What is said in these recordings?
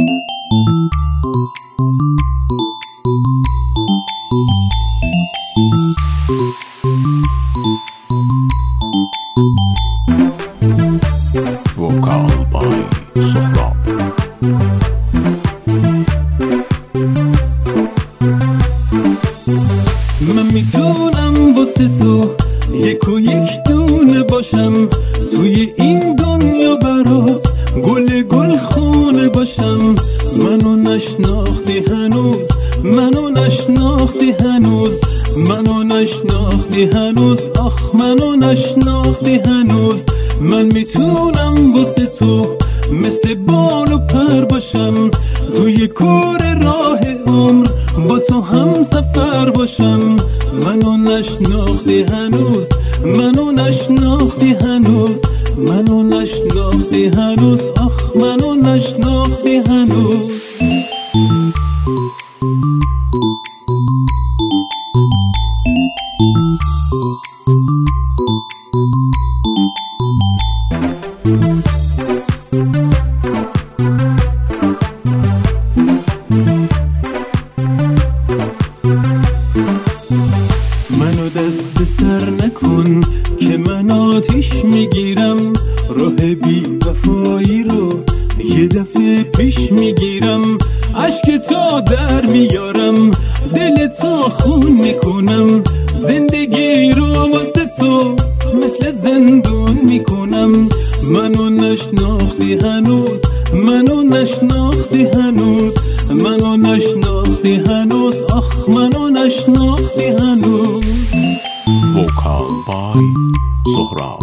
Vocal by Sohrab. من میتونم واسه تو یک و یک دونه باشم، توی این دنیا برات گل خونه باشم. منو نشناختی هنوز، منو نشناختی هنوز، منو نشناختی هنوز، آخ منو نشناختی هنوز. من میتونم واسه تو مثل بال و پر باشم، توی کور راه عمر با تو هم سفر باشم. منو نشناختی هنوز، منو نشناختی هنوز، منو نشناختی هنوز، آخ منو نشناختی هنوز. منو دست به سر نکن که من آتیش میگیرم، راه بی وفایی رو یه دفعه پیش میگیرم. عشق تو در میارم، دل تو خون میکنم، زندگی رو واسه تو مثل زندون میکنم. منو نشناختی هنوز، منو نشناختی هنوز، منو نشناختی هنوز، آخ منو نشناختی هنوز. Vocal by Sohrab.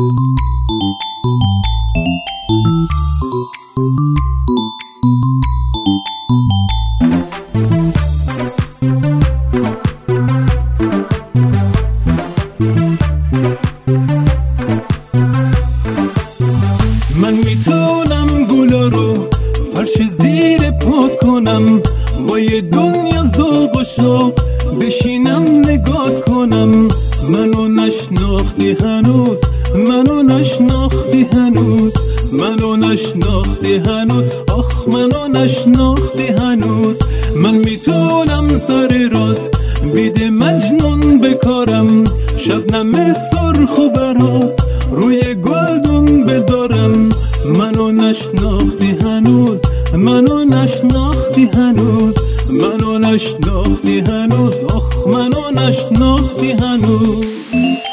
من میتونم گلا رو فرش زیر پات کنم، با یه دنیا ذوق و شوق بشینم نگات کنم. منو نشناختی هنوز، منو نشناختی هنوز، منو نشناختی هنوز، آخ منو نشناختی هنوز. من میتونم سر راز بیده مجنون بکارم، شبنم سرخ و براز روی گلدون بذارم. منو نشناختی هنوز، منو نشناختی هنوز، منو نشناختی هنوز، آخ منو نشناختی هنوز.